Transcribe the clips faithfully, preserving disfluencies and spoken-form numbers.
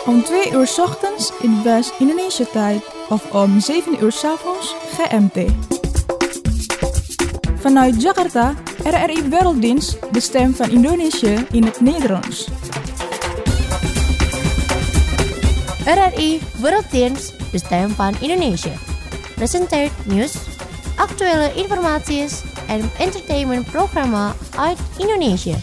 Om twee uur 's ochtends in West-Indonesië-tijd of om zeven uur 's avonds G M T. Vanuit Jakarta, R R I Werelddienst, de stem van Indonesië in het Nederlands. R R I Werelddienst, de stem van Indonesië. Presenteert nieuws, actuele informatie en entertainmentprogramma uit Indonesië.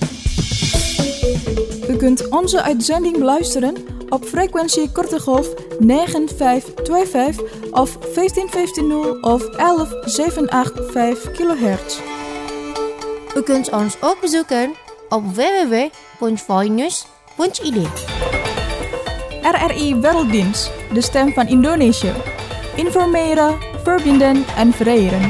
U kunt onze uitzending beluisteren op frequentie korte golf negen vijf twee vijf of vijftien vijftien of elf zeven acht vijf kilohertz. U kunt ons ook bezoeken op w w w punt voinews punt i d. R R I Werelddienst, de stem van Indonesië. Informeren, verbinden en vereren.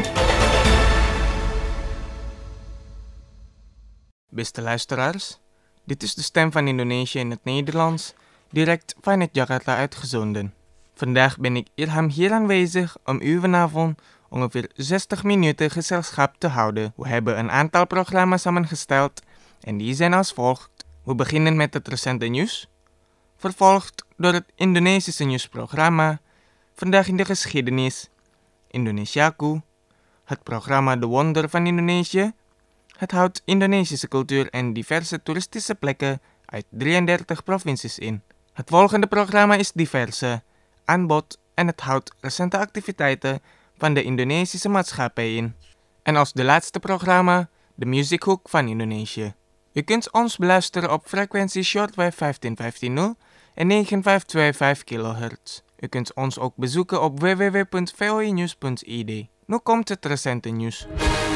Beste luisteraars, dit is de stem van Indonesië in het Nederlands, direct vanuit Jakarta uitgezonden. Vandaag ben ik Irham hier aanwezig om u vanavond ongeveer zestig minuten gezelschap te houden. We hebben een aantal programma's samengesteld en die zijn als volgt. We beginnen met het recente nieuws, vervolgd door het Indonesische nieuwsprogramma, Vandaag in de geschiedenis, Indonesiaku, het programma De Wonder van Indonesië. Het houdt Indonesische cultuur en diverse toeristische plekken uit drieëndertig provincies in. Het volgende programma is diverse, aanbod en het houdt recente activiteiten van de Indonesische maatschappij in. En als de laatste programma, de Music Hook van Indonesië. U kunt ons beluisteren op frequentie shortwave vijftien vijftien en negen vijf twee vijf kilohertz. U kunt ons ook bezoeken op w w w punt voinews punt i d. Nu komt het recente nieuws.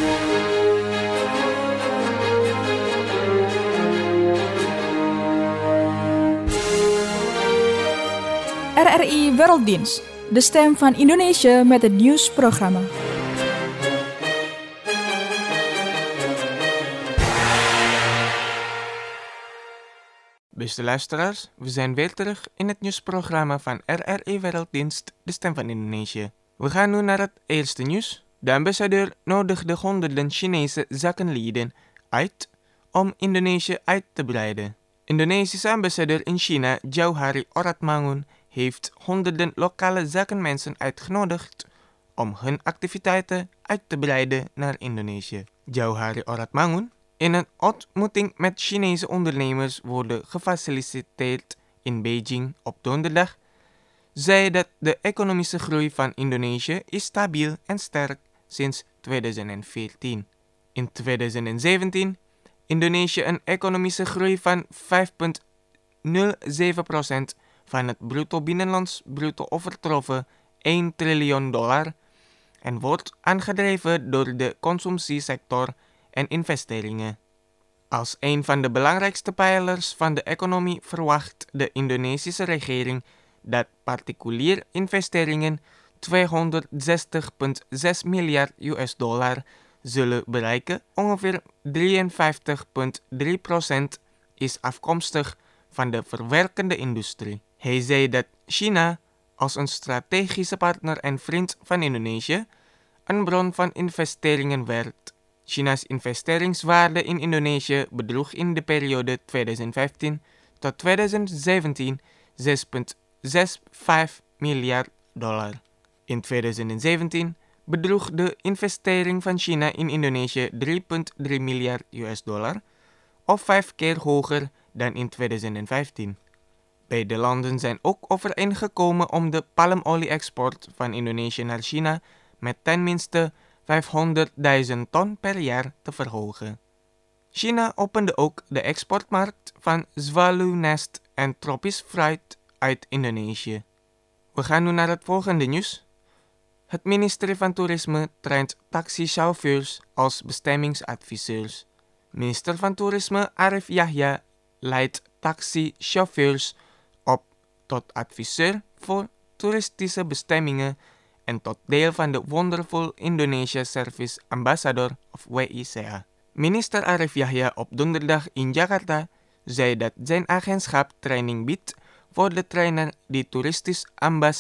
R R I Werelddienst, de stem van Indonesië met het nieuwsprogramma. Beste luisteraars, we zijn weer terug in het nieuwsprogramma van R R I Werelddienst, de stem van Indonesië. We gaan nu naar het eerste nieuws. De ambassadeur nodigde honderden Chinese zakenlieden uit om Indonesië uit te breiden. Indonesische ambassadeur in China, Jauhari Oratmangun, heeft honderden lokale zakenmensen uitgenodigd om hun activiteiten uit te breiden naar Indonesië. Jauhari Oratmangun, in een ontmoeting met Chinese ondernemers worden gefaciliteerd in Beijing op donderdag, zei dat de economische groei van Indonesië is stabiel en sterk sinds tweeduizend veertien. In tweeduizend zeventien Indonesië een economische groei van vijf komma nul zeven procent van het bruto binnenlands bruto overtroffen één triljoen dollar en wordt aangedreven door de consumptiesector en investeringen. Als een van de belangrijkste pijlers van de economie verwacht de Indonesische regering dat particulier investeringen tweehonderdzestig komma zes miljard U S dollar zullen bereiken. Ongeveer drieënvijftig komma drie procent is afkomstig van de verwerkende industrie. Hij zei dat China als een strategische partner en vriend van Indonesië een bron van investeringen werd. China's investeringswaarde in Indonesië bedroeg in de periode tweeduizend vijftien tot tweeduizend zeventien zes komma vijfenzestig miljard dollar. In tweeduizend zeventien bedroeg de investering van China in Indonesië drie komma drie miljard U S dollar, of vijf keer hoger dan in tweeduizend vijftien. Beide landen zijn ook overeengekomen om de palmolie-export van Indonesië naar China met tenminste vijfhonderdduizend ton per jaar te verhogen. China opende ook de exportmarkt van zwaluwnest en tropisch fruit uit Indonesië. We gaan nu naar het volgende nieuws. Het ministerie van Toerisme traint taxichauffeurs als bestemmingsadviseurs. Minister van Toerisme Arif Yahya leidt taxichauffeurs op tot adviseur voor toeristische bestemmingen en tot deel van de Wonderful Indonesia Service Ambassador of W I C A. Minister Arif Yahya op donderdag in Jakarta zei dat zijn agentschap training biedt voor de trainer die toeristisch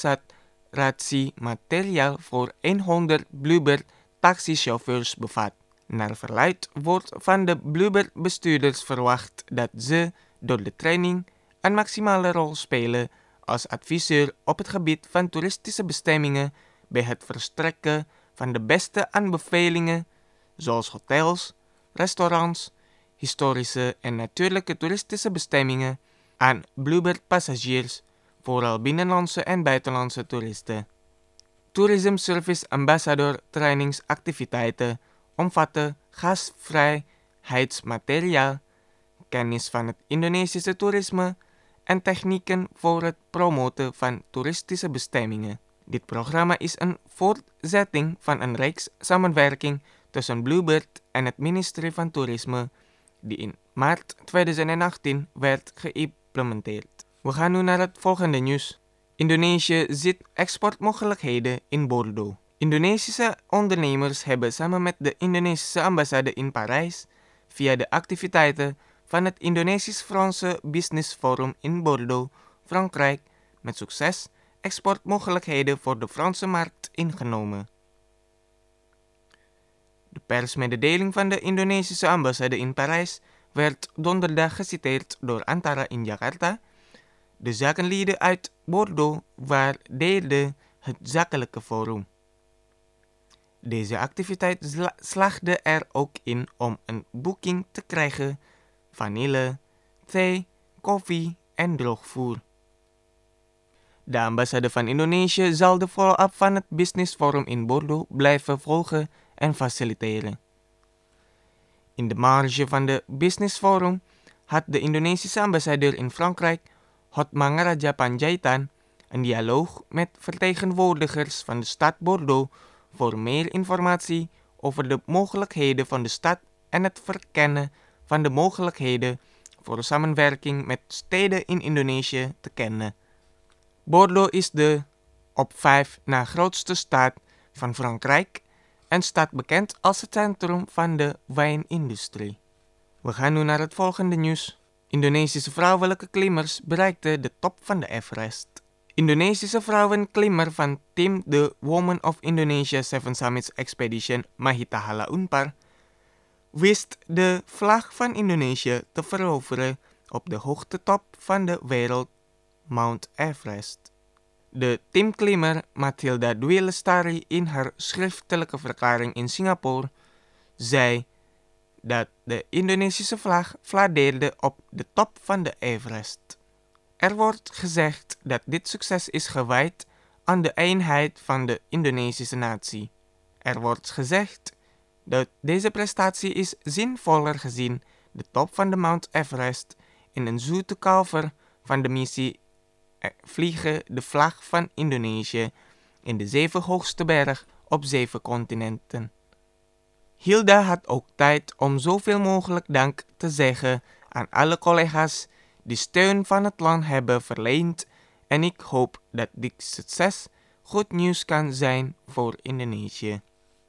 ambassadratiematériaal voor honderd Bluebird taxichauffeurs bevat. Naar verluidt wordt van de Bluebird-bestuurders verwacht dat ze door de training een maximale rol spelen als adviseur op het gebied van toeristische bestemmingen bij het verstrekken van de beste aanbevelingen, zoals hotels, restaurants, historische en natuurlijke toeristische bestemmingen, aan Bluebird-passagiers, vooral binnenlandse en buitenlandse toeristen. Tourism Service Ambassador trainingsactiviteiten omvatten gastvrijheidsmateriaal, kennis van het Indonesische toerisme en technieken voor het promoten van toeristische bestemmingen. Dit programma is een voortzetting van een reeks samenwerking tussen Bluebird en het ministerie van Toerisme, die in maart tweeduizend achttien werd geïmplementeerd. We gaan nu naar het volgende nieuws. Indonesië ziet exportmogelijkheden in Bordeaux. Indonesische ondernemers hebben samen met de Indonesische ambassade in Parijs via de activiteiten van het Indonesisch-Franse Business Forum in Bordeaux, Frankrijk, met succes exportmogelijkheden voor de Franse markt ingenomen. De persmededeling van de Indonesische ambassade in Parijs werd donderdag geciteerd door Antara in Jakarta. De zakenlieden uit Bordeaux waardeerden het zakelijke forum. Deze activiteit sla- slaagde er ook in om een boeking te krijgen vanille, thee, koffie en droogvoer. De ambassade van Indonesië zal de follow-up van het Business Forum in Bordeaux blijven volgen en faciliteren. In de marge van de Business Forum had de Indonesische ambassadeur in Frankrijk, Hotmangaraja Panjaitan, een dialoog met vertegenwoordigers van de stad Bordeaux voor meer informatie over de mogelijkheden van de stad en het verkennen van de mogelijkheden voor samenwerking met steden in Indonesië te kennen. Bordeaux is de op vijf na grootste stad van Frankrijk en staat bekend als het centrum van de wijnindustrie. We gaan nu naar het volgende nieuws. Indonesische vrouwelijke klimmers bereikten de top van de Everest. Indonesische vrouwenklimmer van team The Women of Indonesia Seven Summits Expedition Mahita Hala Unpar wist de vlag van Indonesië te veroveren op de hoogtetop van de wereld, Mount Everest. De teamklimmer Mathilda Dwi Lestari in haar schriftelijke verklaring in Singapore zei dat de Indonesische vlag fladeerde op de top van de Everest. Er wordt gezegd dat dit succes is gewijd aan de eenheid van de Indonesische natie. Er wordt gezegd dat deze prestatie is zinvoller gezien de top van de Mount Everest in een zoete cover van de missie Vliegen de vlag van Indonesië in de zeven hoogste berg op zeven continenten. Hilda had ook tijd om zoveel mogelijk dank te zeggen aan alle collega's die steun van het land hebben verleend en ik hoop dat dit succes goed nieuws kan zijn voor Indonesië.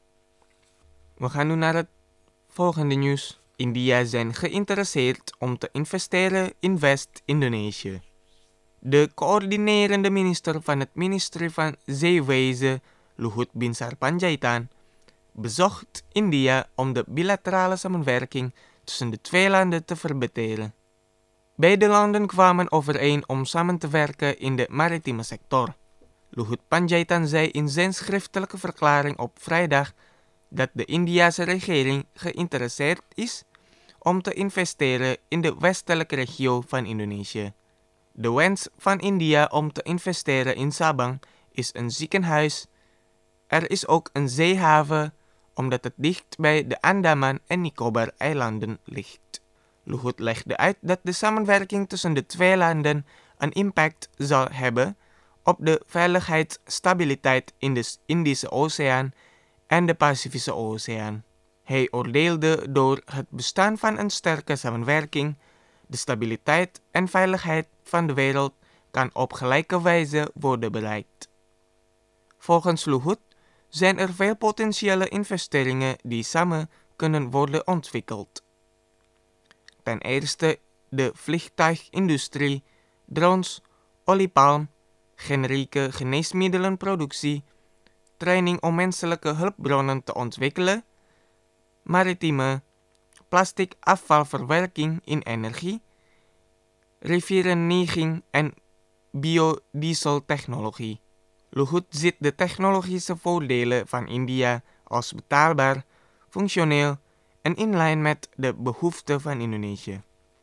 We gaan nu naar het volgende nieuws. India zijn geïnteresseerd om te investeren in West-Indonesië. De coördinerende minister van het ministerie van Zeewezen, Luhut Binsar Panjaitan, bezocht India om de bilaterale samenwerking tussen de twee landen te verbeteren. Beide landen kwamen overeen om samen te werken in de maritieme sector. Luhut Panjaitan zei in zijn schriftelijke verklaring op vrijdag dat de Indiase regering geïnteresseerd is om te investeren in de westelijke regio van Indonesië. De wens van India om te investeren in Sabang is een ziekenhuis. Er is ook een zeehaven, omdat het dicht bij de Andaman en Nicobar-eilanden ligt. Luhut legde uit dat de samenwerking tussen de twee landen een impact zal hebben op de veiligheidsstabiliteit in de Indische Oceaan en de Pacifische Oceaan. Hij oordeelde door het bestaan van een sterke samenwerking, de stabiliteit en veiligheid van de wereld kan op gelijke wijze worden bereikt. Volgens Luhut zijn er veel potentiële investeringen die samen kunnen worden ontwikkeld. Ten eerste de vliegtuigindustrie, drones, oliepalm, generieke geneesmiddelenproductie, training om menselijke hulpbronnen te ontwikkelen, maritieme, plastic afvalverwerking in energie, rivierenneging en biodieseltechnologie. Luhut ziet de technologische voordelen van India als betaalbaar, functioneel en in lijn met de behoeften van Indonesië.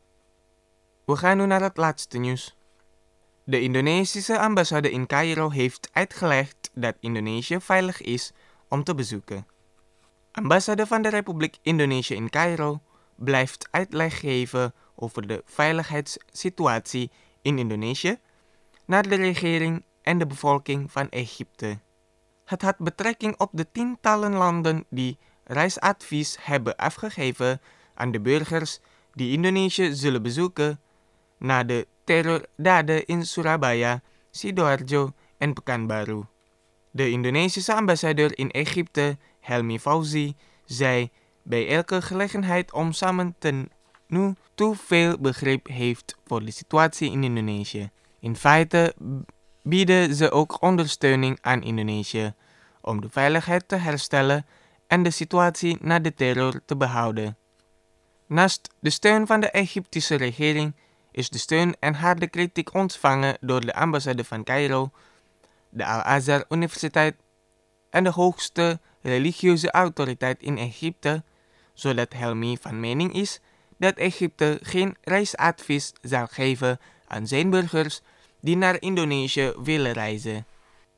We gaan nu naar het laatste nieuws. De Indonesische ambassade in Cairo heeft uitgelegd dat Indonesië veilig is om te bezoeken. Ambassade van de Republiek Indonesië in Cairo blijft uitleg geven over de veiligheidssituatie in Indonesië naar de regering en de bevolking van Egypte. Het had betrekking op de tientallen landen die reisadvies hebben afgegeven aan de burgers die Indonesië zullen bezoeken na de terreurdaden in Surabaya, Sidoarjo en Pekanbaru. De Indonesische ambassadeur in Egypte, Helmi Fauzi, zei bij elke gelegenheid om samen te nu te veel begrip heeft voor de situatie in Indonesië. In feite bieden ze ook ondersteuning aan Indonesië om de veiligheid te herstellen en de situatie na de terror te behouden. Naast de steun van de Egyptische regering is de steun en harde kritiek ontvangen door de ambassade van Cairo, de Al-Azhar Universiteit en de hoogste religieuze autoriteit in Egypte, zodat Helmi van mening is dat Egypte geen reisadvies zal geven aan zijn burgers die naar Indonesië willen reizen.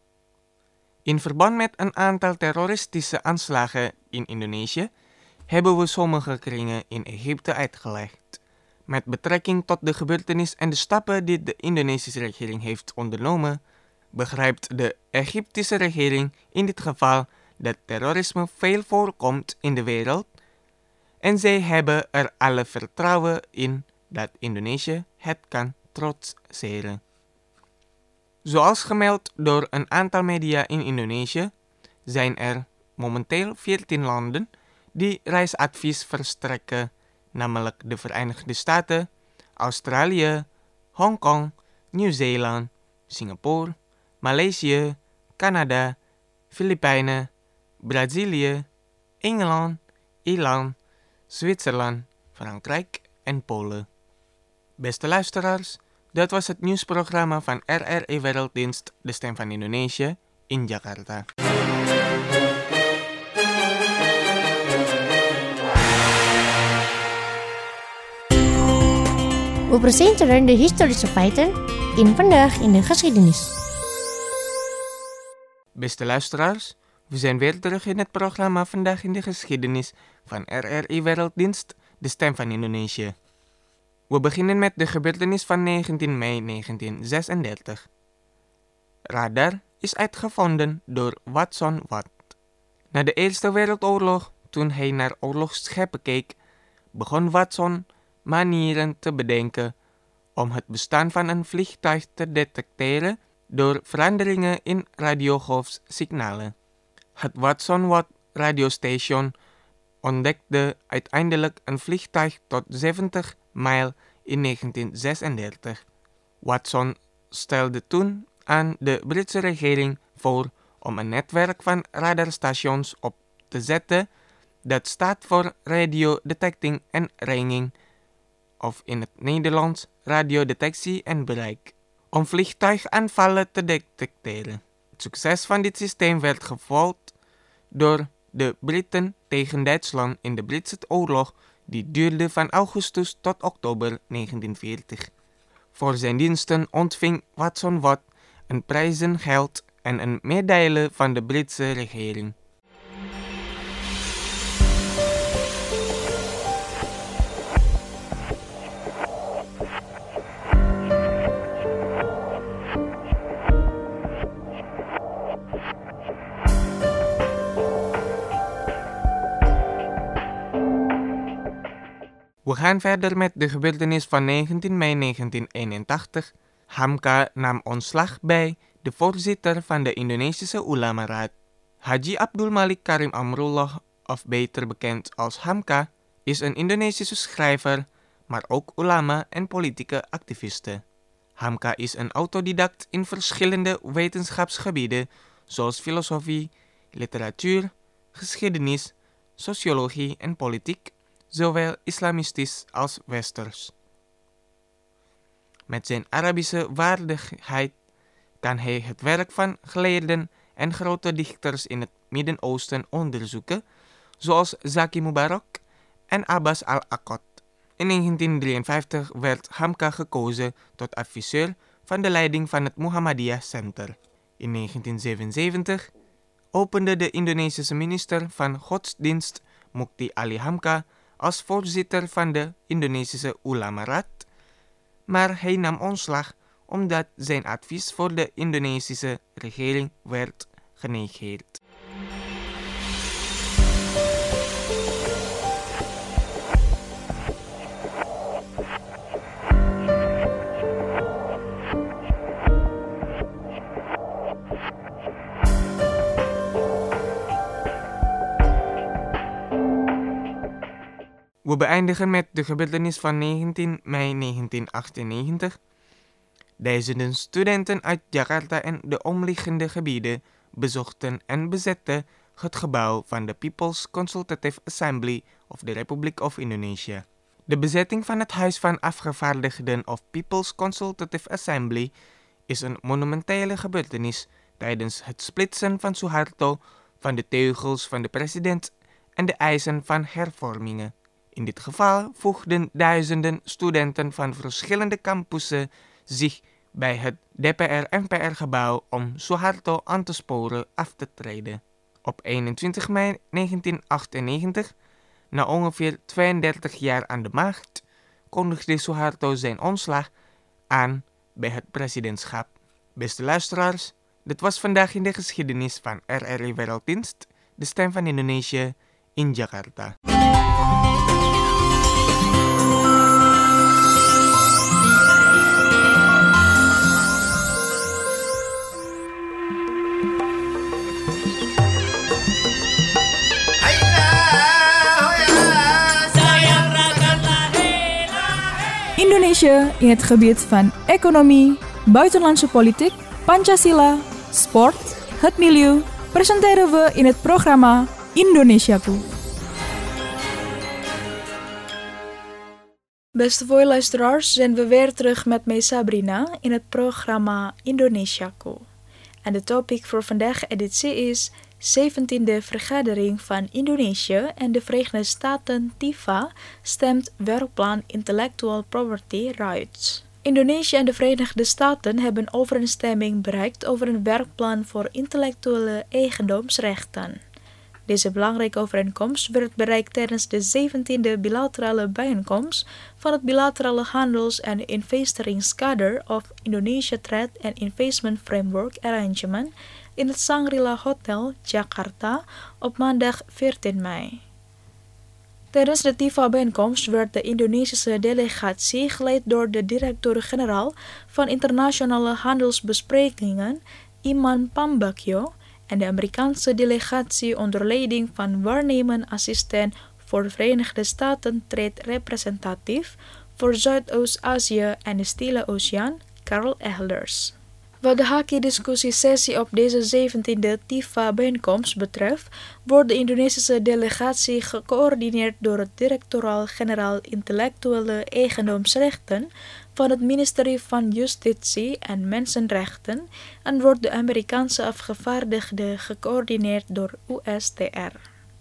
In verband met een aantal terroristische aanslagen in Indonesië hebben we sommige kringen in Egypte uitgelegd. Met betrekking tot de gebeurtenis en de stappen die de Indonesische regering heeft ondernomen, begrijpt de Egyptische regering in dit geval dat terrorisme veel voorkomt in de wereld en zij hebben er alle vertrouwen in dat Indonesië het kan trotseren. Zoals gemeld door een aantal media in Indonesië zijn er momenteel veertien landen die reisadvies verstrekken, namelijk de Verenigde Staten, Australië, Hongkong, Nieuw-Zeeland, Singapore, Maleisië, Canada, Filipijnen, Brazilië, Engeland, Ierland, Zwitserland, Frankrijk en Polen. Beste luisteraars, dat was het nieuwsprogramma van R R I Werelddienst, de Stem van Indonesië, in Jakarta. We presenteren de historische feiten in Vandaag in de Geschiedenis. Beste luisteraars, we zijn weer terug in het programma Vandaag in de Geschiedenis van R R I Werelddienst, de Stem van Indonesië. We beginnen met de gebeurtenis van negentien mei negentien zesendertig. Radar is uitgevonden door Watson Watt. Na de Eerste Wereldoorlog, toen hij naar oorlogsschepen keek, begon Watson manieren te bedenken om het bestaan van een vliegtuig te detecteren door veranderingen in radiogolfsignalen. Het Watson Watt radiostation ontdekte uiteindelijk een vliegtuig tot zeventig mijl in negentien zesendertig. Watson stelde toen aan de Britse regering voor om een netwerk van radarstations op te zetten dat staat voor Radio Detecting and Ranging, of in het Nederlands radiodetectie en bereik, om vliegtuigaanvallen te detecteren. Het succes van dit systeem werd gevolgd door de Britten tegen Duitsland in de Britse oorlog, die duurde van augustus tot oktober negentien veertig. Voor zijn diensten ontving Watson Watt een prijzengeld en een medaille van de Britse regering. We gaan verder met de gebeurtenis van negentien mei negentien eenentachtig. Hamka nam ontslag bij de voorzitter van de Indonesische Ulama-raad. Haji Abdul Malik Karim Amrullah, of beter bekend als Hamka, is een Indonesische schrijver, maar ook ulama en politieke activiste. Hamka is een autodidact in verschillende wetenschapsgebieden zoals filosofie, literatuur, geschiedenis, sociologie en politiek, zowel islamistisch als westers. Met zijn Arabische waardigheid kan hij het werk van geleerden en grote dichters in het Midden-Oosten onderzoeken, zoals Zaki Mubarak en Abbas al-Akkad. In negentien drieënvijftig werd Hamka gekozen tot adviseur van de leiding van het Muhammadiyah Center. In negentien zevenenzeventig opende de Indonesische minister van Godsdienst Mukti Ali Hamka als voorzitter van de Indonesische Ulama Raad, maar hij nam ontslag omdat zijn advies voor de Indonesische regering werd genegeerd. We beëindigen met de gebeurtenis van negentien mei negentien achtennegentig. Duizenden studenten uit Jakarta en de omliggende gebieden bezochten en bezetten het gebouw van de People's Consultative Assembly of the Republic of Indonesia. De bezetting van het Huis van Afgevaardigden of People's Consultative Assembly is een monumentele gebeurtenis tijdens het splitsen van Suharto van de teugels van de president en de eisen van hervormingen. In dit geval voegden duizenden studenten van verschillende campussen zich bij het D P R-M P R-gebouw om Suharto aan te sporen af te treden. Op eenentwintig mei negentien achtennegentig, na ongeveer tweeëndertig jaar aan de macht, kondigde Suharto zijn ontslag aan bij het presidentschap. Beste luisteraars, dit was vandaag in de geschiedenis van R R I Werelddienst, de stem van Indonesië in Jakarta. Indonesia in het gebied van economie, buitenlandse politiek, Pancasila, sport, het milieu, presenteren we in het programma Indonesiaku. Beste voorluisteraars, zijn we weer terug met mij Sabrina in het programma Indonesiaku. En de topic voor vandaag editie is zeventiende vergadering van Indonesië en de Verenigde Staten T I F A stemt werkplan Intellectual Property Rights. Indonesië en de Verenigde Staten hebben overeenstemming bereikt over een werkplan voor intellectuele eigendomsrechten. Deze belangrijke overeenkomst werd bereikt tijdens de zeventiende bilaterale bijeenkomst van het bilaterale handels- en investeringskader of Indonesia Trade and Investment Framework Arrangement in het Shangri-La Hotel, Jakarta, op maandag veertien mei. Tijdens de T I F A-bijeenkomst werd de Indonesische delegatie geleid door de directeur-generaal van internationale handelsbesprekingen, Iman Pambagio, en de Amerikaanse delegatie onder leiding van waarnemend assistent voor de Verenigde Staten Trade Representative voor Zuidoost-Azië en de Stille Oceaan, Carl Ehlers. Wat de Haki-discussiesessie op deze zeventiende T I F A-bijeenkomst betreft, wordt de Indonesische delegatie gecoördineerd door het Directoraal-Generaal Intellectuele Eigendomsrechten van het ministerie van Justitie en Mensenrechten en wordt de Amerikaanse afgevaardigde gecoördineerd door U S T R.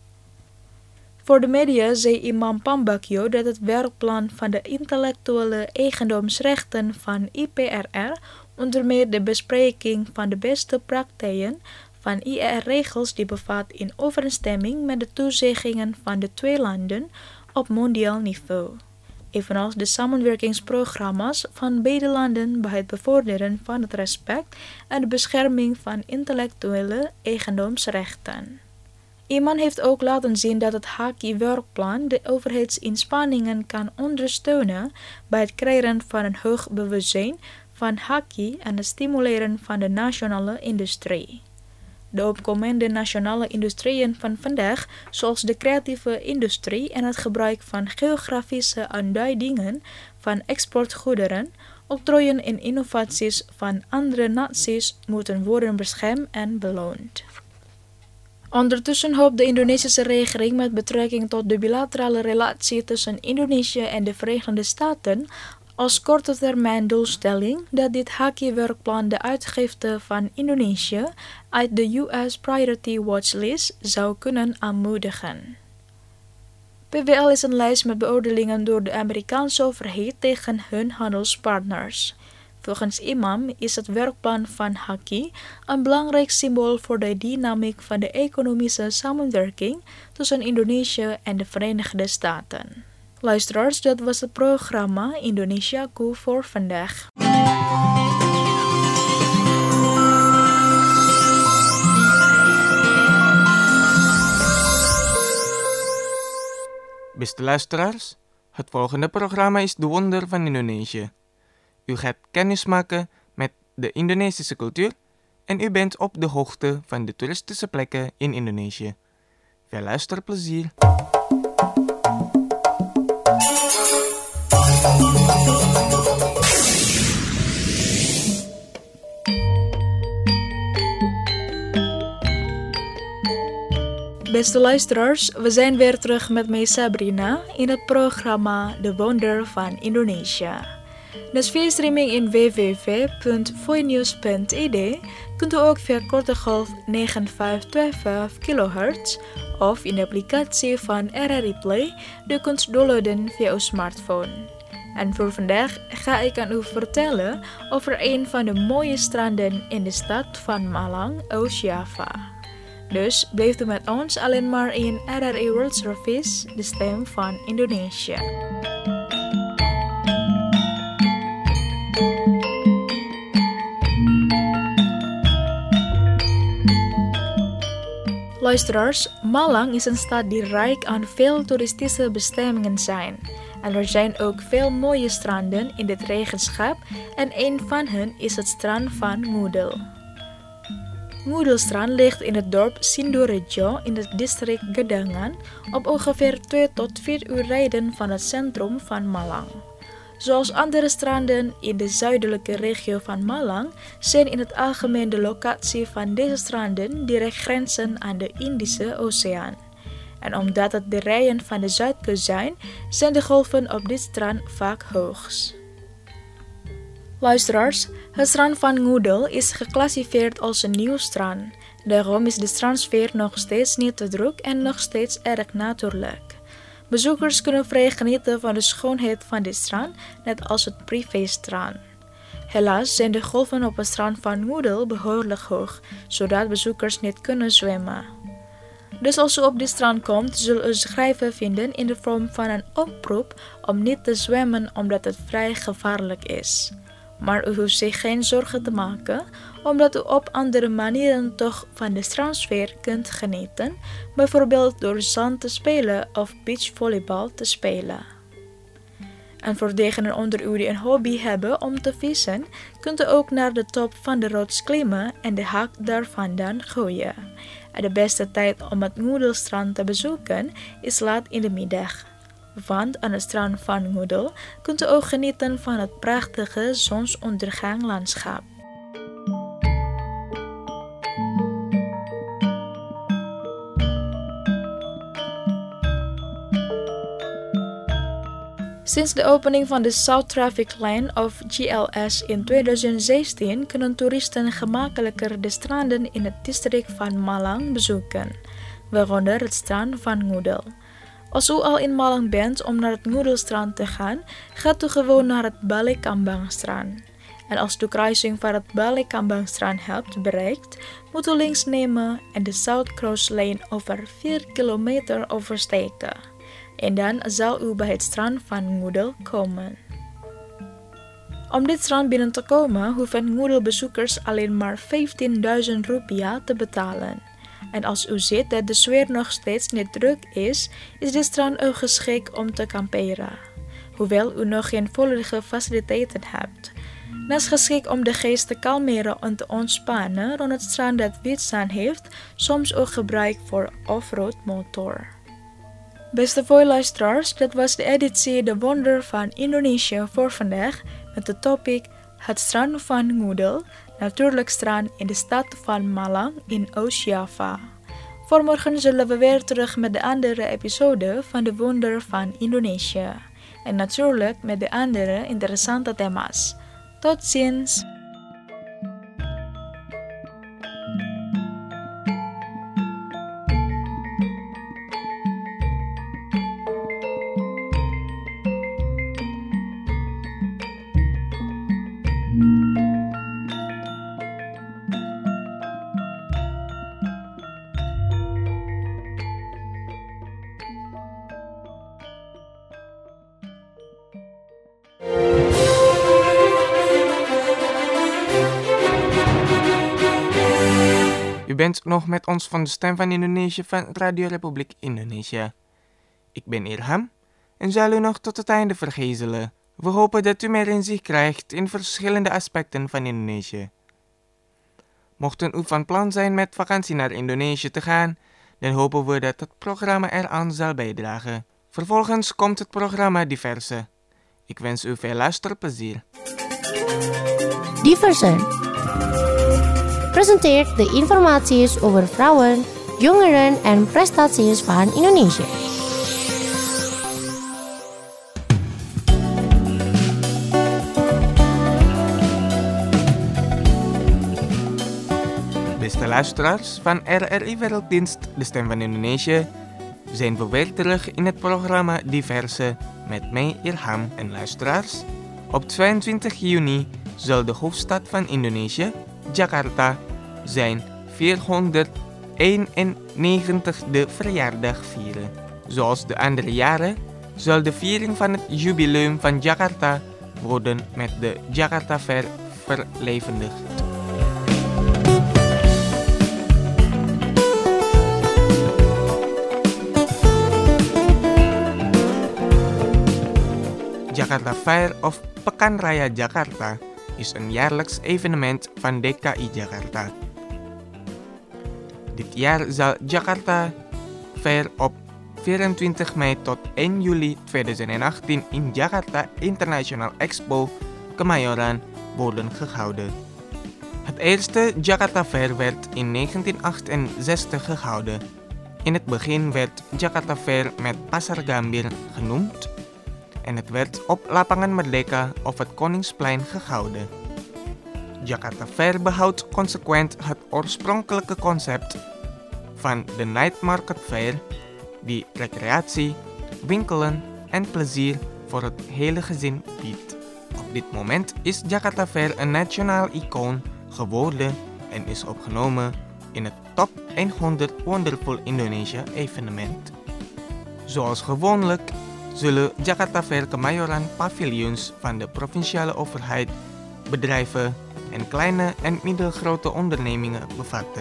Voor de media zei Imam Pambagio dat het werkplan van de intellectuele eigendomsrechten van I P R R onder meer de bespreking van de beste praktijken van I E R-regels die bevat in overeenstemming met de toezeggingen van de twee landen op mondiaal niveau, evenals de samenwerkingsprogramma's van beide landen bij het bevorderen van het respect en de bescherming van intellectuele eigendomsrechten. Iman heeft ook laten zien dat het Haki-werkplan de overheidsinspanningen kan ondersteunen bij het creëren van een hoog bewustzijn van Haki en het stimuleren van de nationale industrie. De opkomende nationale industrieën van vandaag, zoals de creatieve industrie en het gebruik van geografische aanduidingen van exportgoederen, octrooien en innovaties van andere naties, moeten worden beschermd en beloond. Ondertussen hoopt de Indonesische regering met betrekking tot de bilaterale relatie tussen Indonesië en de Verenigde Staten als korte termijn doelstelling dat dit Haki-werkplan de uitgifte van Indonesië uit de U S Priority Watchlist zou kunnen aanmoedigen. P W L is een lijst met beoordelingen door de Amerikaanse overheid tegen hun handelspartners. Volgens Imam is het werkplan van Haki een belangrijk symbool voor de dynamiek van de economische samenwerking tussen Indonesië en de Verenigde Staten. Luisteraars, dat was het programma Indonesiaku voor vandaag. Beste luisteraars, het volgende programma is De Wonder van Indonesië. U gaat kennis maken met de Indonesische cultuur en u bent op de hoogte van de toeristische plekken in Indonesië. Veel luisterplezier! Beste luisteraars, we zijn weer terug met mij Sabrina in het programma De Wonder van Indonesië. Dus via streaming in w w w punt voinews punt i d kunt u ook via korte golf negen vijf twee vijf kilohertz of in de applicatie van R R I Play de kunt downloaden via uw smartphone. En voor vandaag ga ik aan u vertellen over een van de mooie stranden in de stad van Malang, Oost-Java. Dus blijft u met ons alleen maar in R R I World Service, de stem van Indonesië. Luisteraars, Malang is een stad die rijk aan veel toeristische bestemmingen zijn. En er zijn ook veel mooie stranden in dit regenschap en een van hen is het strand van Ngudel. Ngudelstrand ligt in het dorp Sidorejo in het district Gedangan op ongeveer twee tot vier uur rijden van het centrum van Malang. Zoals andere stranden in de zuidelijke regio van Malang zijn in het algemeen de locatie van deze stranden direct grenzen aan de Indische Oceaan. En omdat het de rijen van de zuidkust zijn, zijn de golven op dit strand vaak hoog. Luisteraars, het strand van Ngudel is geclassificeerd als een nieuw strand. Daarom is de strandsfeer nog steeds niet te druk en nog steeds erg natuurlijk. Bezoekers kunnen vrij genieten van de schoonheid van dit strand, net als het privéstrand. Helaas zijn de golven op het strand van Ngudel behoorlijk hoog, zodat bezoekers niet kunnen zwemmen. Dus als u op dit strand komt, zult u schrijven vinden in de vorm van een oproep om niet te zwemmen omdat het vrij gevaarlijk is. Maar u hoeft zich geen zorgen te maken, omdat u op andere manieren toch van de strandsfeer kunt genieten, bijvoorbeeld door zand te spelen of beachvolleybal te spelen. En voor degenen onder u die een hobby hebben om te vissen, kunt u ook naar de top van de rots klimmen en de hak daar vandaan gooien. En de beste tijd om het Ngudelstrand te bezoeken is laat in de middag. Want aan het strand van Ngudel kunt u ook genieten van het prachtige zonsonderganglandschap. Sinds de opening van de South Traffic Lane of G L S in tweeduizend zestien kunnen toeristen gemakkelijker de stranden in het district van Malang bezoeken, waaronder het strand van Ngudel. Als u al in Malang bent om naar het Ngudelstrand te gaan, gaat u gewoon naar het Balekambangstrand. En als u de kruising van het Balekambangstrand hebt bereikt, moet u links nemen en de South Cross Lane over vier kilometer oversteken. En dan zal u bij het strand van Ngudel komen. Om dit strand binnen te komen, hoeven Ngudelbezoekers alleen maar vijftienduizend rupiah te betalen. En als u ziet dat de sfeer nog steeds niet druk is, is dit strand ook geschikt om te kamperen. Hoewel u nog geen volledige faciliteiten hebt. Het is geschikt om de geest te kalmeren en te ontspannen rond het strand dat wit zand heeft, soms ook gebruikt voor off-road motor. Beste luisteraars, dat was de editie De Wonder van Indonesië voor vandaag met de topic Het strand van Ngudel, natuurlijk strand in de stad van Malang in Oost-Java. Voor morgen zullen we weer terug met de andere episode van De Wonder van Indonesië. en natuurlijk met de andere interessante thema's. Tot ziens! U bent nog met ons van de Stem van Indonesië van Radio Republiek Indonesia. Ik ben Irham en zal u nog tot het einde vergezelen. We hopen dat u meer inzicht krijgt in verschillende aspecten van Indonesië. Mochten u van plan zijn met vakantie naar Indonesië te gaan, dan hopen we dat het programma eraan zal bijdragen. Vervolgens komt het programma Diverse. Ik wens u veel luisterplezier. Diverse presenteert de informaties over vrouwen, jongeren en prestaties van Indonesië. Beste luisteraars van R R I Werelddienst, de Stem van Indonesië, zijn we weer terug in het programma Diverse met mij Irham en luisteraars. Op tweeëntwintig juni zal de hoofdstad van Indonesië, Jakarta, zijn vierhonderdeenennegentigste verjaardag vieren. Zoals de andere jaren zal de viering van het jubileum van Jakarta worden met de Jakarta Fair verlevendigd. Jakarta Fair of Pekan Raya Jakarta is een jaarlijks evenement van D K I Jakarta. Dit jaar zal Jakarta Fair op vierentwintig mei tot één juli tweeduizend achttien in Jakarta International Expo, Kemayoran, worden gehouden. Het eerste Jakarta Fair werd in negentien achtenzestig gehouden. In het begin werd Jakarta Fair met Pasar Gambir genoemd en het werd op Lapangan Merdeka of het Koningsplein gehouden. Jakarta Fair behoudt consequent het oorspronkelijke concept van de Night Market Fair, die recreatie, winkelen en plezier voor het hele gezin biedt. Op dit moment is Jakarta Fair een nationaal icoon geworden en is opgenomen in het Top honderd Wonderful Indonesia evenement. Zoals gewoonlijk zullen Jakarta Fair Kemayoran paviljoens van de provinciale overheid, bedrijven en kleine en middelgrote ondernemingen bevatten.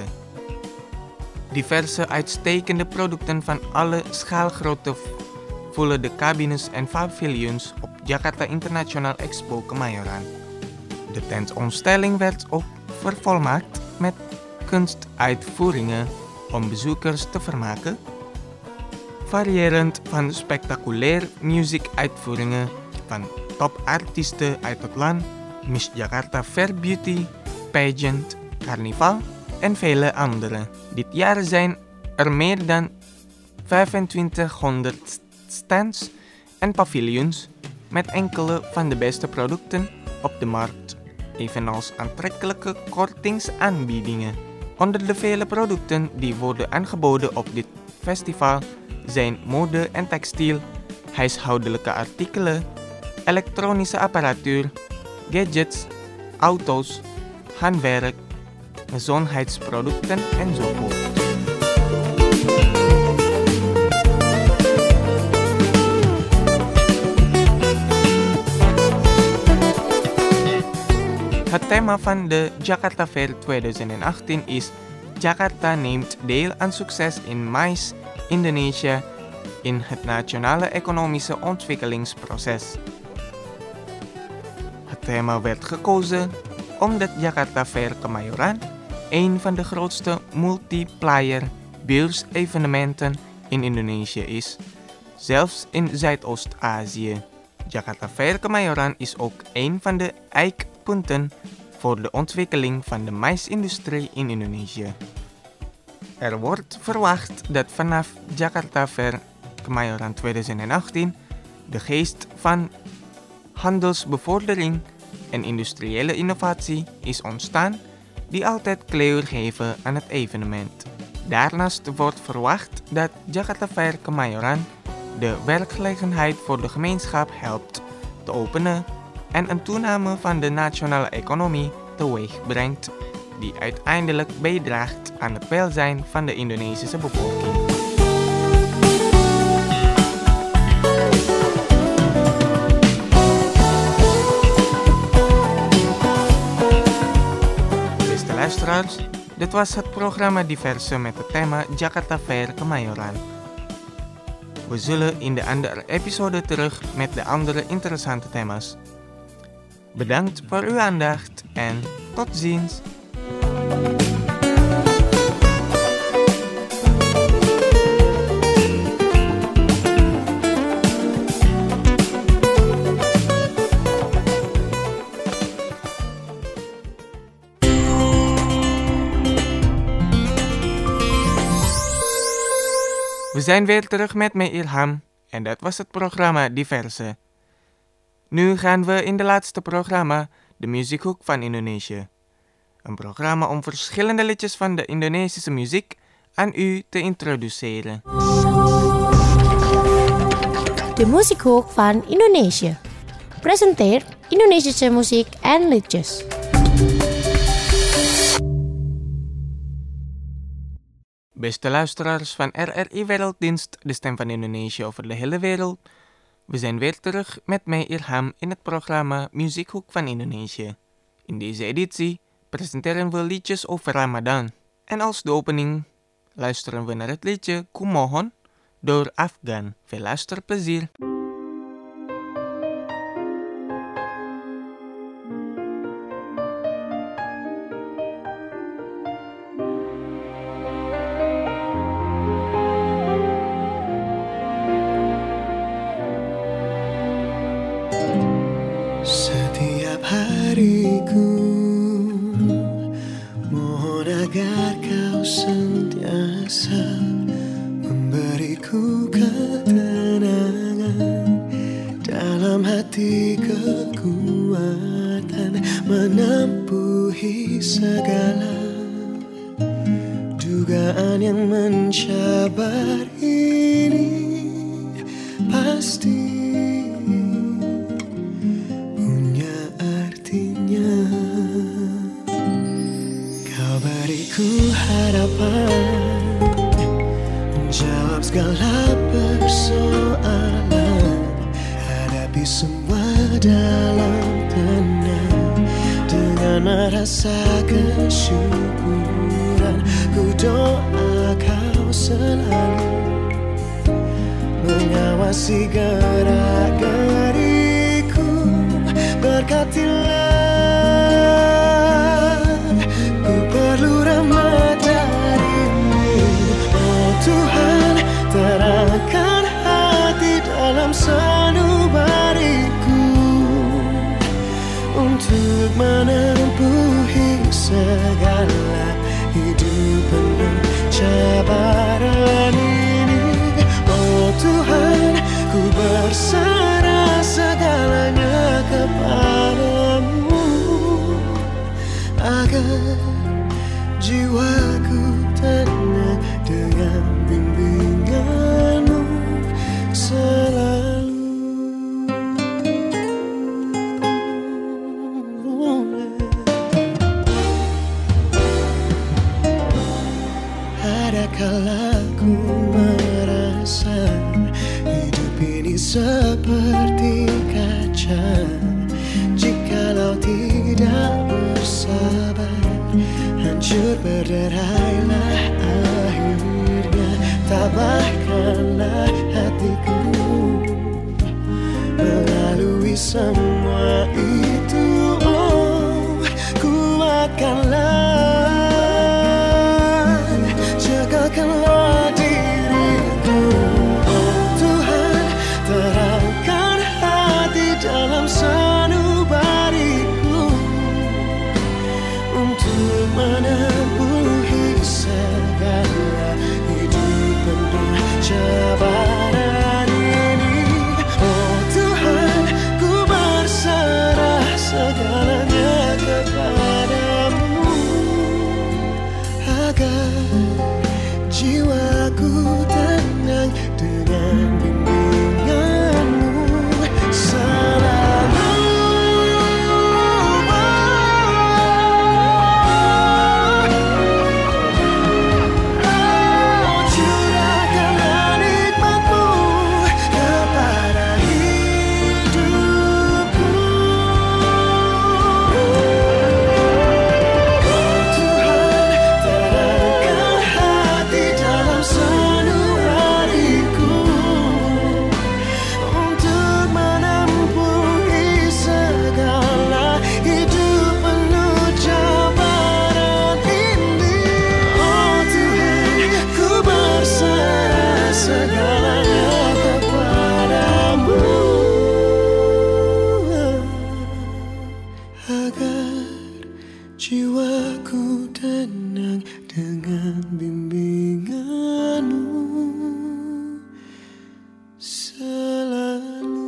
Diverse uitstekende producten van alle schaalgrootte vullen de cabines en paviljoens op Jakarta International Expo Kemayoran. De tentoonstelling werd ook vervolmaakt met kunstuitvoeringen om bezoekers te vermaken, variërend van spectaculair muziekuitvoeringen van topartiesten uit het land, Miss Jakarta Fair Beauty, Pageant, Carnival en vele andere. Dit jaar zijn er meer dan vijfentwintighonderd stands en paviljoens met enkele van de beste producten op de markt, evenals aantrekkelijke kortingsaanbiedingen. Onder de vele producten die worden aangeboden op dit festival zijn mode en textiel, huishoudelijke artikelen, elektronische apparatuur, gadgets, auto's, handwerk, gezondheidsproducten enzovoort. Het thema van de Jakarta Fair tweeduizend achttien is Jakarta neemt deel aan succes in Mais Indonesië in het nationale economische ontwikkelingsproces. Het thema werd gekozen omdat Jakarta Fair Kemayoran een van de grootste multiplier beursevenementen in Indonesië is, zelfs in Zuidoost-Azië. Jakarta Fair Kemayoran is ook een van de eikpunten voor de ontwikkeling van de maisindustrie in Indonesië. Er wordt verwacht dat vanaf Jakarta Fair Kemayoran tweeduizend achttien De geest van handelsbevordering en industriële innovatie is ontstaan die altijd kleur geven aan het evenement. Daarnaast wordt verwacht dat Jakarta Fair Kemayoran de werkgelegenheid voor de gemeenschap helpt te openen en een toename van de nationale economie teweeg brengt, die uiteindelijk bijdraagt aan het welzijn van de Indonesische bevolking. Beste luisteraars, dit was het programma Diverse met het thema Jakarta Fair Kemayoran. We zullen in de andere episode terug met de andere interessante thema's. Bedankt voor uw aandacht en tot ziens! We zijn weer terug met mij Ilham en dat was het programma Diverse. Nu gaan we in de laatste programma, de Muziekhoek van Indonesië. Een programma om verschillende liedjes van de Indonesische muziek aan u te introduceren. De Muziekhoek van Indonesië presenteert Indonesische muziek en liedjes. Beste luisteraars van R R I Werelddienst, de stem van Indonesië over de hele wereld. We zijn weer terug met mij Ilham in het programma Muziekhoek van Indonesië. In deze editie presenteren we liedjes over Ramadan. En als de opening luisteren we naar het liedje Kumohon door Afgan. Veel luisterplezier. Setiap hariku mohon agar kau sentiasa memberiku ketenangan, dalam hati kekuatan menempuhi segala dugaan yang mencabar ini. Pasti beriku harapan, menjawab segala persoalan, hadapi semua dalam tenang, dengan merasa kesyukuran. Ku doa kau selalu mengawasi gerak-geriku, berkatilah. Perlu rahmat darimu, oh Tuhan, terangkan hati dalam sanubariku untuk menempuhi segala hidup penuh cabaran ini. Oh Tuhan, ku berserah segalanya kepadamu agar jiwaku tenang dengan bimbinganmu selalu. Ada kala ku merasa hidup ini seperti kaca, jikalau tidak bersabar hancur berderailah akhirnya. Tabahkanlah hatiku melalui semua itu, oh kuatkanlah, jagakanlah diriku. Oh Tuhan, terangkan hati dalam sanubariku untuk menempuhi segala hidup penuh cabaran ini. Oh senang dengan bimbinganmu selalu.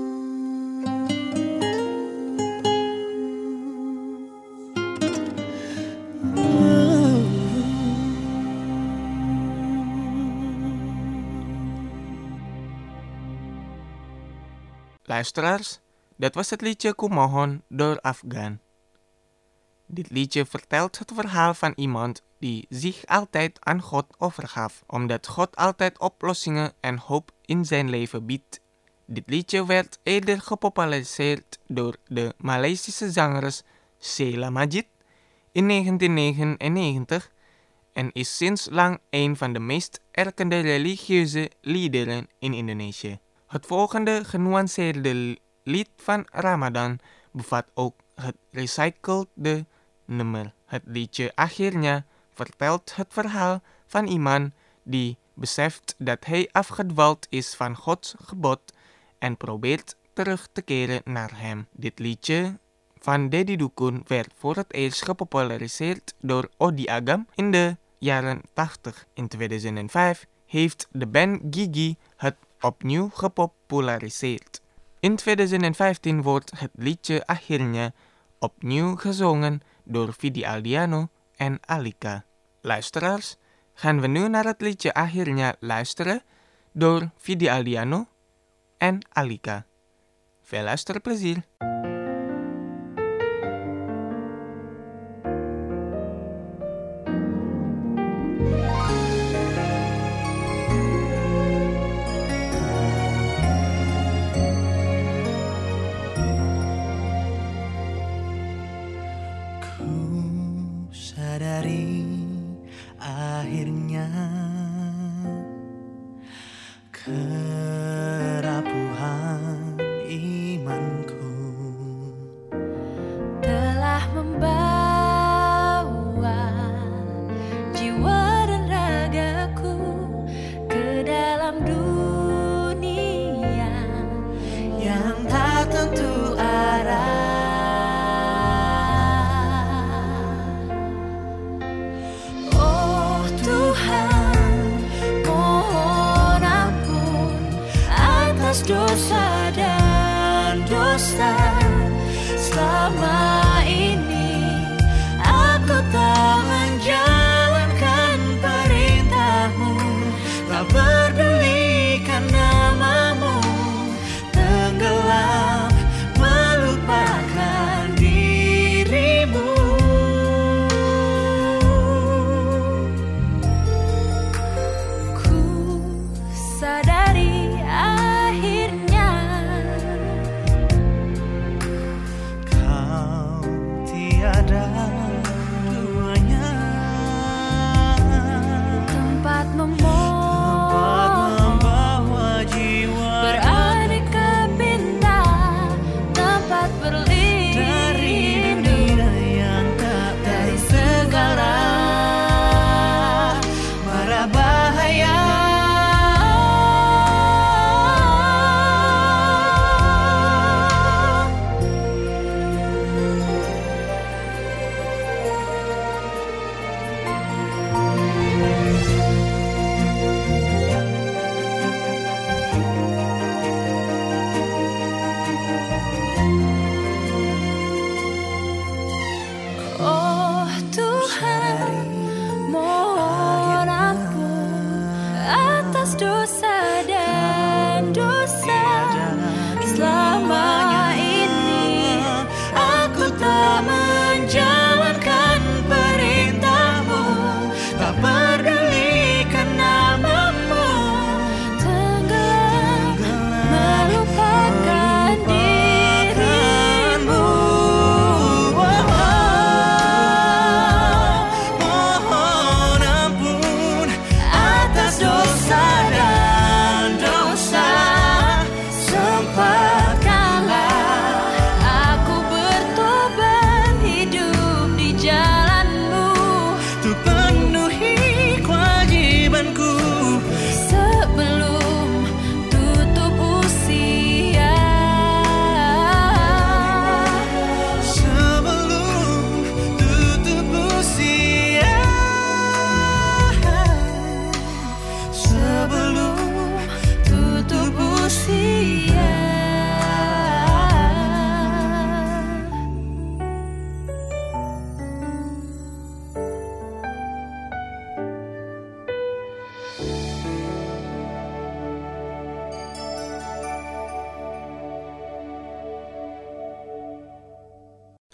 Luisteraars, dat was het liedje Kumohon door Afghan. Dit liedje vertelt het verhaal van iemand die zich altijd aan God overgaf, omdat God altijd oplossingen en hoop in zijn leven biedt. Dit liedje werd eerder gepopulariseerd door de Maleisische zangeres Sheila Majid in negentien negenennegentig en is sinds lang een van de meest erkende religieuze liederen in Indonesië. Het volgende genuanceerde lied van Ramadan bevat ook het recyclede nummer. Het liedje Akhirnya vertelt het verhaal van iemand die beseft dat hij afgedwaald is van Gods gebod en probeert terug te keren naar hem. Dit liedje van Deddy Dukun werd voor het eerst gepopulariseerd door Odi Agam in de jaren tachtig. In tweeduizend vijf heeft de band Gigi het opnieuw gepopulariseerd. In tweeduizend vijftien wordt het liedje Akhirnya opnieuw gezongen door Vidi Aldiano en Alika. Luisteraars, gaan we nu naar het liedje Akhirnya luisteren door Vidi Aldiano en Alika. Veel luisterplezier! Akhirnya kerapuhan imanku telah membawa jiwa dan ragaku ke dalam dunia yang tak tentu arah. Dosa dan dosa selama ini aku tak menjalankan perintahmu, tak pedulikan namamu, tenggelam melupakan dirimu. Ku sadari dosa dan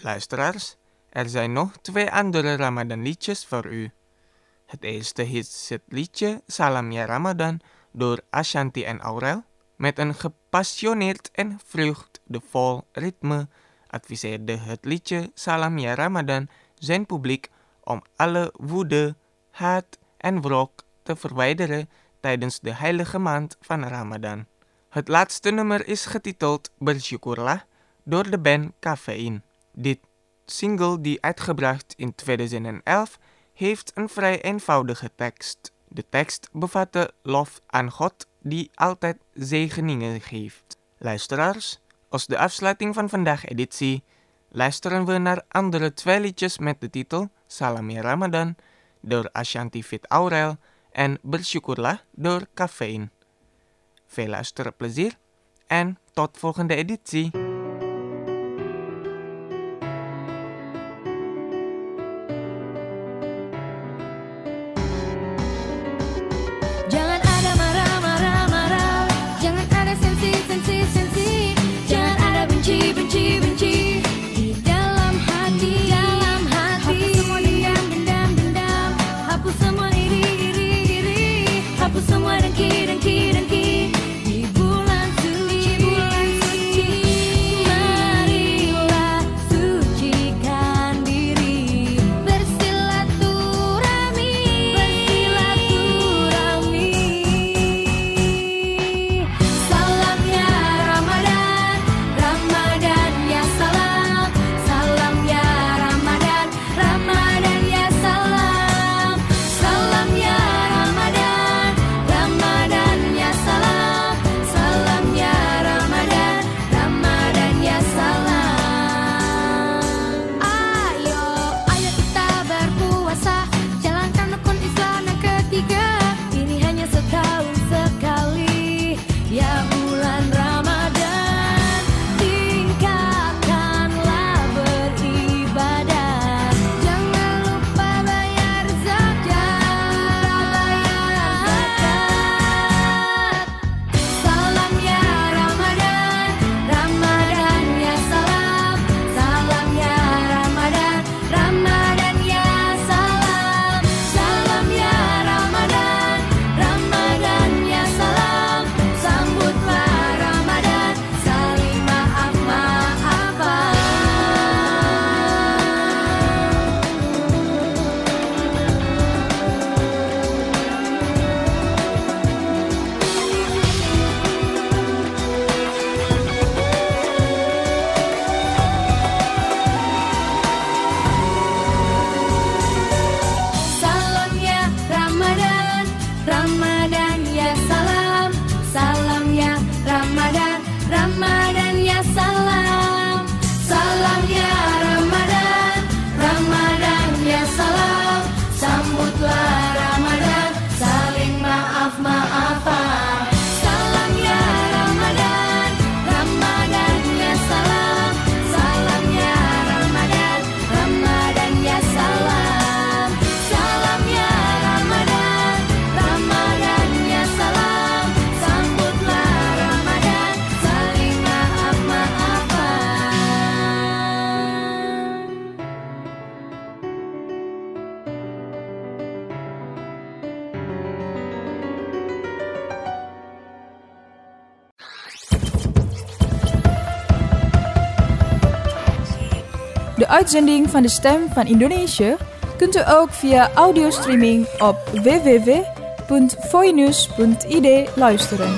Luisteraars, er zijn nog twee andere Ramadan-liedjes voor u. Het eerste is het liedje Salam Ya Ramadan door Ashanti en Aurel. Met een gepassioneerd en vreugdevol ritme adviseerde het liedje Salam Ya Ramadan zijn publiek om alle woede, haat en wrok te verwijderen tijdens de heilige maand van Ramadan. Het laatste nummer is getiteld Bersyukurlah door de band Kafein. Dit single die uitgebracht in tweeduizend elf heeft een vrij eenvoudige tekst. De tekst bevatte lof aan God die altijd zegeningen geeft. Luisteraars, als de afsluiting van vandaag editie luisteren we naar andere twee liedjes met de titel Salam Ya Ramadan door Ashanti Fit Aurel en Bersyukurlah door Kafein. Veel luisterplezier en tot volgende editie. Jangan ada marah, marah, marah. Jangan ada sensi, sensi, sensi. Jangan ada benci, benci, benci. Di dalam hati, dalam hati. Hapus semua dendam, dendam, dendam. Hapus semua iri, iri, iri. Hapus semua dengki, dengki, dengki. Di bulan suci, bulan suci. Marilah sucikan diri. Bersilaturahmi, bersilaturahmi. Salam ya Ramadan, Ramadan ya salam. Salam ya Ramadan, Ramadan ya salam. Salam ya Ramadan, Ramadan ya salam. Salam ya Ramadan, Ramadan ya salam. Ayo, ayo kita berpuasa, jalankan rukun Islam yang ketiga. Ini hanya setahun sekali, ya bulan Ramadan. Tingkatkanlah beribadah, jangan lupa bayar zakat, bayar zakat. Salam ya Ramadan, Ramadan ya salam. Salam ya Ramadan, Ramadan ya salam. Salam ya Ramadan, Ramadan ya salam. Sambutlah Ramadan, saling maaf-maafan. Salam ya Ramadan, Ramadan ya salam. Salam ya Ramadan, Ramadan ya salam. Salam ya Ramadan, Ramadan ya salam. Sambutlah Ramadan, saling maaf-maafan. Salam ya Ramadan, Ramadan ya salam. Salam ya Ramadan, Ramadan ya salam. Salam ya Ramadan, Ramadan ya salam. Sambutlah Ramadan, saling maaf-maafan. De uitzending van de Stem van Indonesië kunt u ook via audiostreaming op w w w punt voinews punt i d luisteren.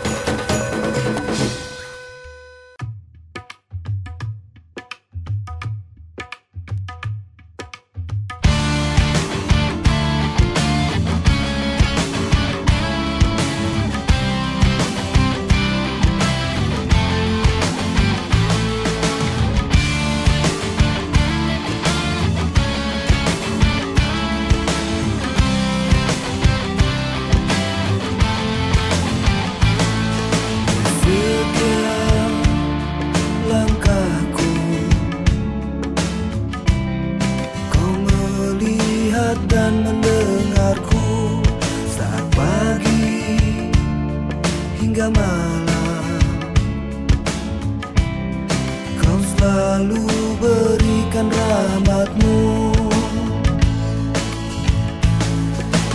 hingga malam, kau selalu beri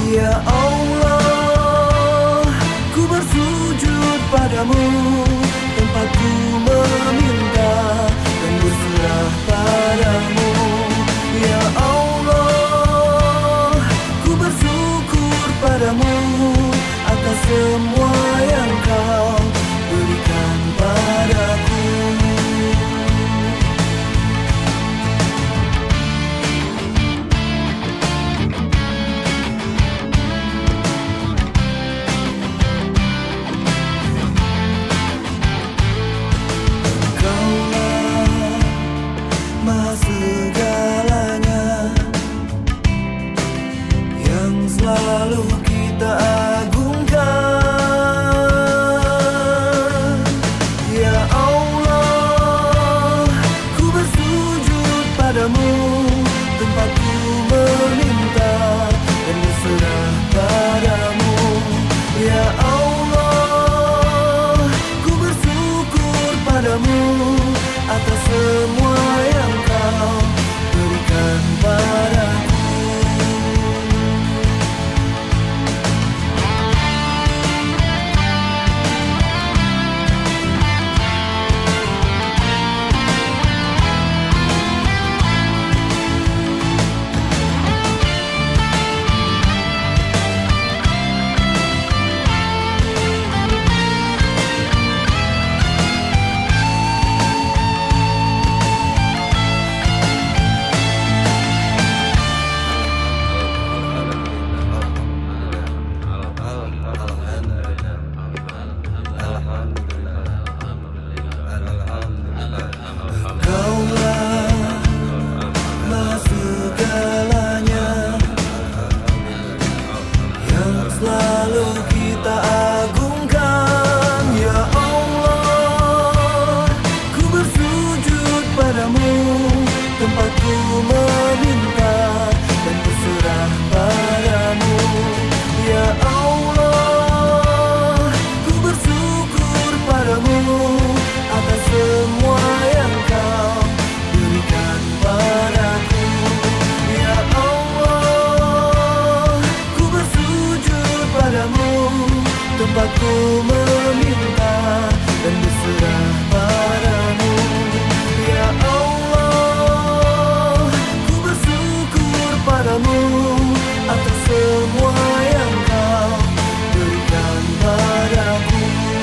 Ya Allah, ku bersujud padamu, tempatku meminta dan berserah padamu. Ya Allah, ku bersyukur padamu atas semua yang kau berikan padaku. Selalu kita agungkan. Ya Allah, ku bersujud padamu, tempatku meminta dan berserah padamu. Ya Allah, ku bersyukur padamu atas semua yang kau berikan padaku. Tempatku meminta dan berserah padamu. Ya Allah, ku bersyukur padamu atas semua yang kau berikan padaku.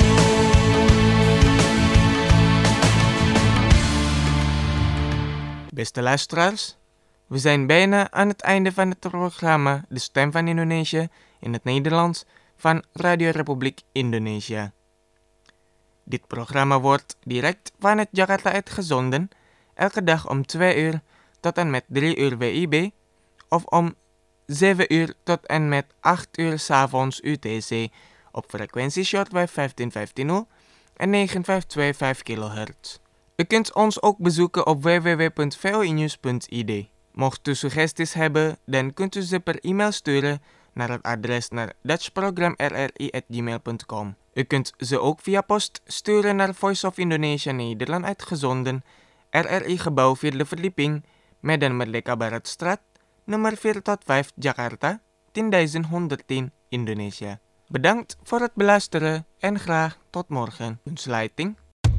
Beste luisteraars, we zijn bijna aan het einde van het programma De Stem van Indonesië in het Nederlands van Radio Republiek Indonesia. Dit programma wordt direct vanuit Jakarta uitgezonden, elke dag om twee uur tot en met drie uur W I B of om zeven uur tot en met acht uur 's avonds U T C op frequentie shortwave vijftien vijftien en negen vijf twee vijf kilohertz. U kunt ons ook bezoeken op w w w punt v o i news punt i d. Mocht u suggesties hebben, dan kunt u ze per e-mail sturen naar het adres naar dutchprogram r r i at gmail punt com. U kunt ze ook via post sturen naar Voice of Indonesia Nederland uitgezonden, R R I gebouw vierde verdieping, Medan Merdeka Baratstraat, nummer vier tot vijf Jakarta, tienduizend honderdtien Indonesia. Bedankt voor het beluisteren en graag tot morgen. Uitsluiting.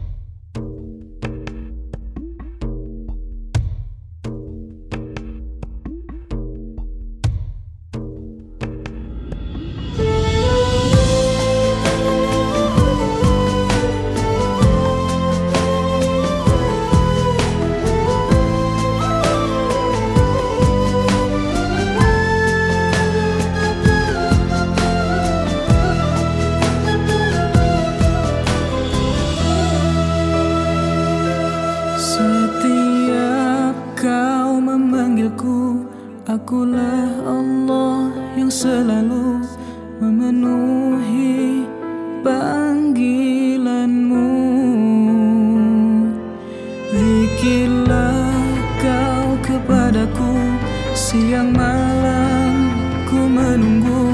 Akulah Allah yang selalu memenuhi panggilanmu. Zikirlah kau kepadaku siang malam, ku menunggu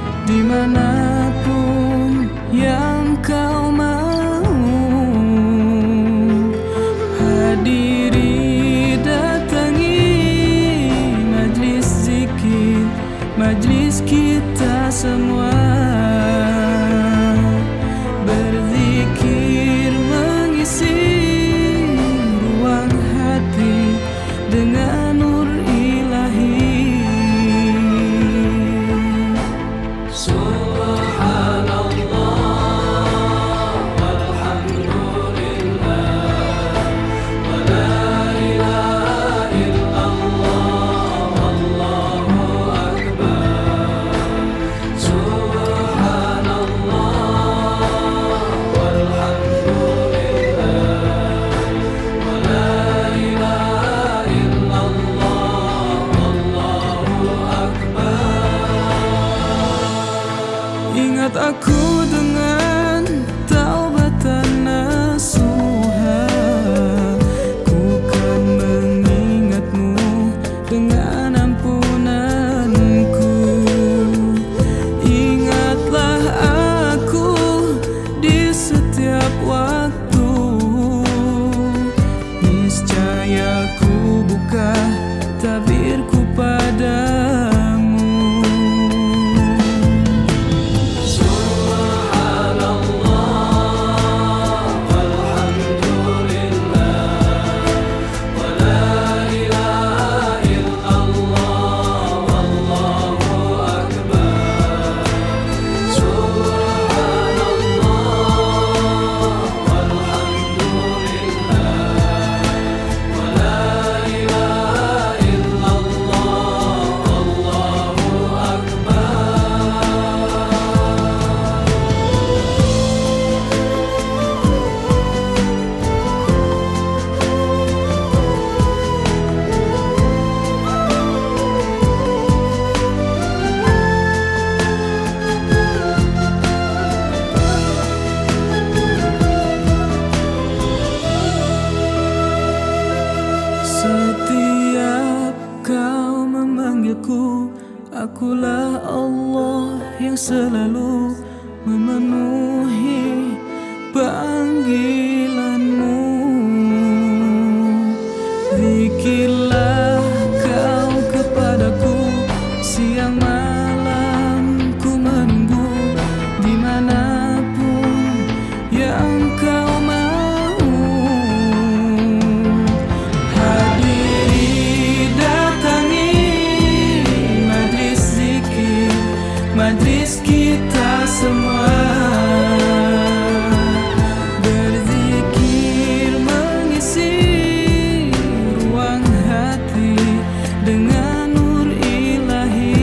dimanapun yang kau mau. Hadiri datangi majlis zikir, majlis kita semua berzikir mengisi ruang hati dengan nur ilahi. Ingat aku dengan taubatan nasuha, ku kan mengingatmu dengan ampunanku. Ingatlah aku di setiap waktu, niscaya ku buka tabirku padamu. Setiap kau memanggilku, akulah Allah yang selalu memenuhi panggilanmu. Zikirlah kau kepadaku siang malam, ku menunggu dimanapun yang kau mau. Majlis kita semua berzikir mengisi ruang hati dengan nur ilahi.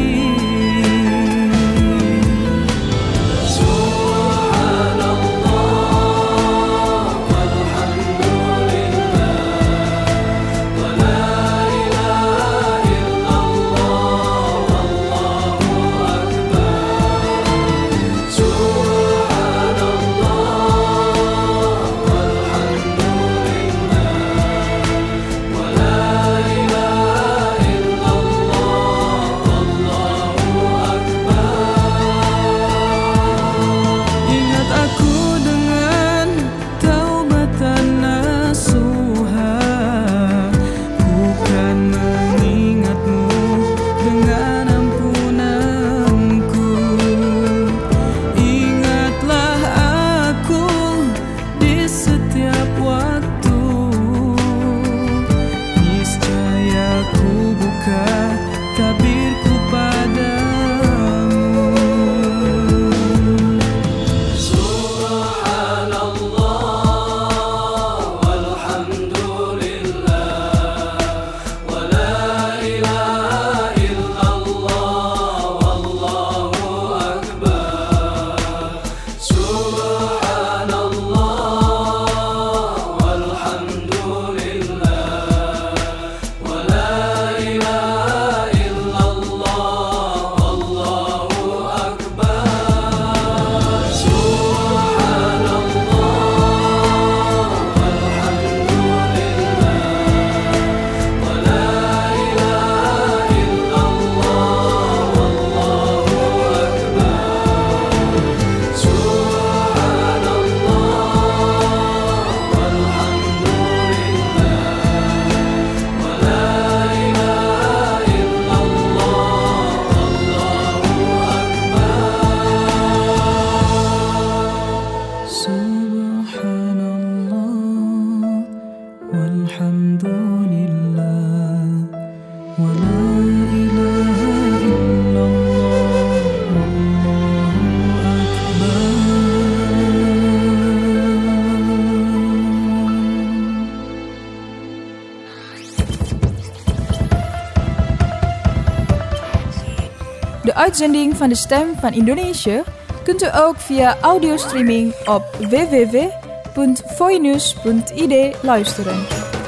De uitzending van de Stem van Indonesië kunt u ook via audiostreaming op w w w punt voinews punt i d luisteren.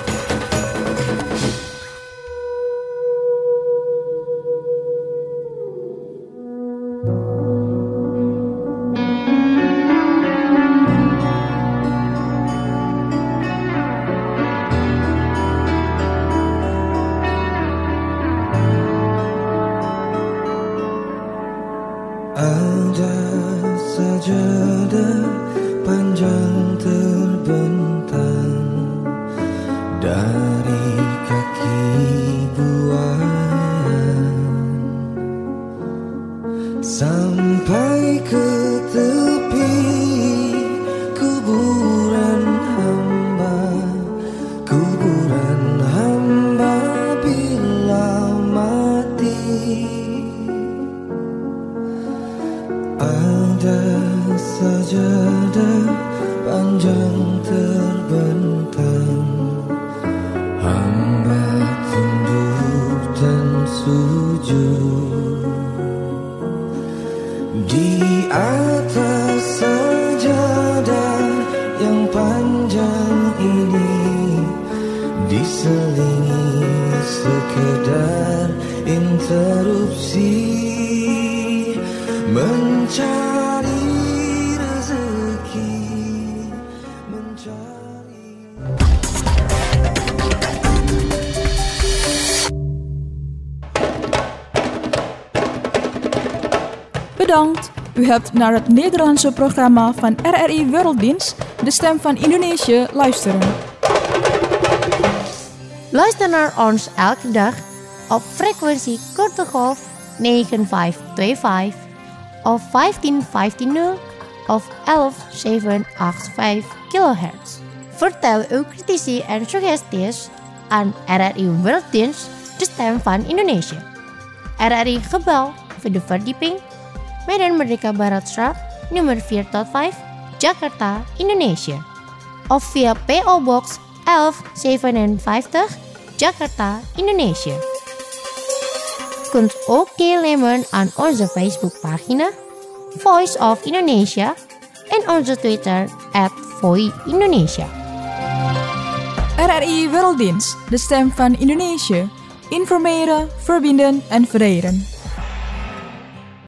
Ada sajadah panjang terbentang dari kaki buaya sampai ke tepi kuburan hamba, kuburan hamba bila mati. Ada sajadah panjang terbentang, hamba tunduk dan sujud di atas sajadah yang panjang ini, diselingi sekedar interupsi mencari rezeki, mencari. Bedankt, u hebt naar het Nederlandse programma van R R I Werelddienst, de Stem van Indonesië, luisteren. Luister naar ons elke dag op frequentie korte golf negen vijf twee vijf of vijftien vijftien of elf zeven acht vijf kilohertz. Vertel uw critici en suggesties aan R R I Werelddienst, de Stem van Indonesië. R R I Gebel voor de verdieping, Medan Merdeka Baratstraat, nummer vier tot vijf, Jakarta, Indonesië. Of via P O Box elf zevenenvijftig, Jakarta, Indonesië. Kunt ook deelnemen aan onze Facebookpagina Voice of Indonesia en onze Twitter at Voi Indonesia. R R I Werelddienst, de Stem van Indonesië. Informeren, verbinden en vereren.